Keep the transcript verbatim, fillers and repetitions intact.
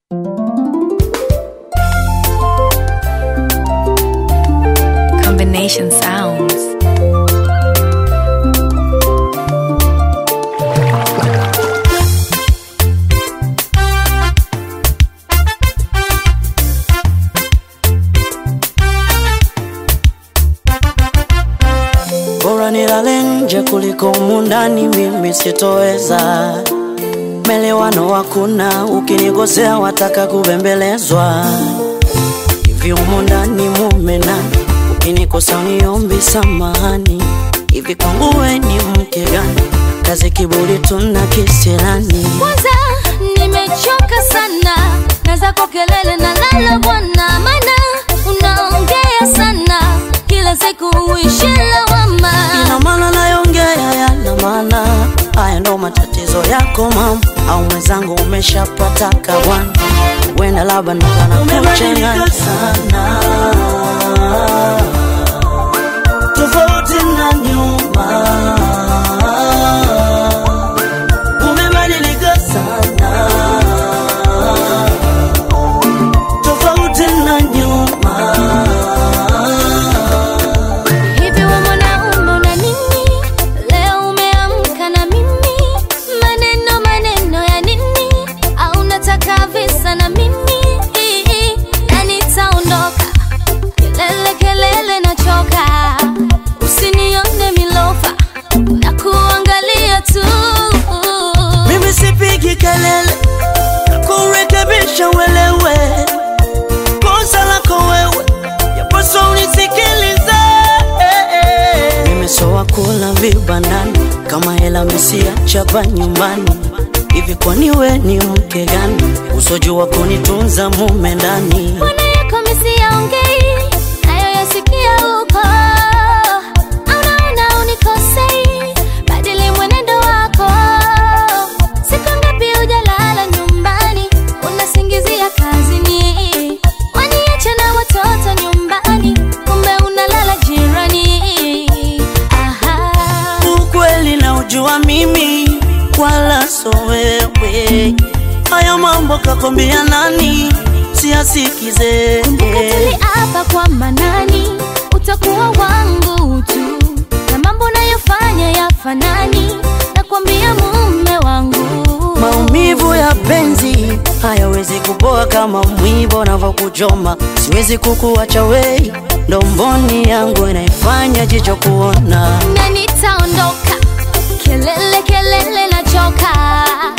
Combination sounds. Bora nilale nje kuliko mundani, mimi sitoweza. Melewano hakuna, ukinigosea wataka kubembelezwa. Hivi umundani mume nani, ukinikosa uniombi samahani. Hivi kwangu we ni mke gani, kazi kiburi tuna kisirani. Kwanza nimechoka sana na zako kelele na lala bwana, maana unaongea sana kila siku uishi lawama. Ina maana nayongea yana maana, haya ndo matatizo yako mama. Au mwenzangu umeshapata kawana, wenda labda nakana kuchengana sana. Tofauti na nyuma, umebadilika sana. Tofauti na nyuma. Hivi wewe mwanaume una nini? Leo umeamka na mimi, maneno maneno ya nini? Au unataka visa na mimi? Na nitaondoka, kelele kelele nachoka. Usinione milofa, na kuangalia tu. Mimi sipigi kelele, kurekebisha uelewe. Kosa lako wewe, yapaswa unisikilize. Mimi soa kula vibandani, kama hela misiacha pa nyumbani. Hivi kwani we ni mke gani, usojua kunitunza mume ndani? Mbona yako misi yaongei, nayo yasikia huko. Unaona unikosei, badili mwenendo wako. Siku ngapi hujalala nyumbani, unasingizia kazini. Waniacha na watoto nyumbani, kumbe unalala jirani. Aha. Ukweli na ujua mimi, wala so wewe. Haya mambo kakwambia nani, siyasikize. Ukatili hapa kwa manani, utakuwa wangu tu. Na mambo nayofanya yafanani, nakwambia mume wangu. Maumivu ya penzi hayawezi kupoa kama mwiba unavyokuchoma. Siwezi kukuacha wei, ndomboni yangu inaifanya jicho kuona. Na nitaondoka, kelele kelele nachoka.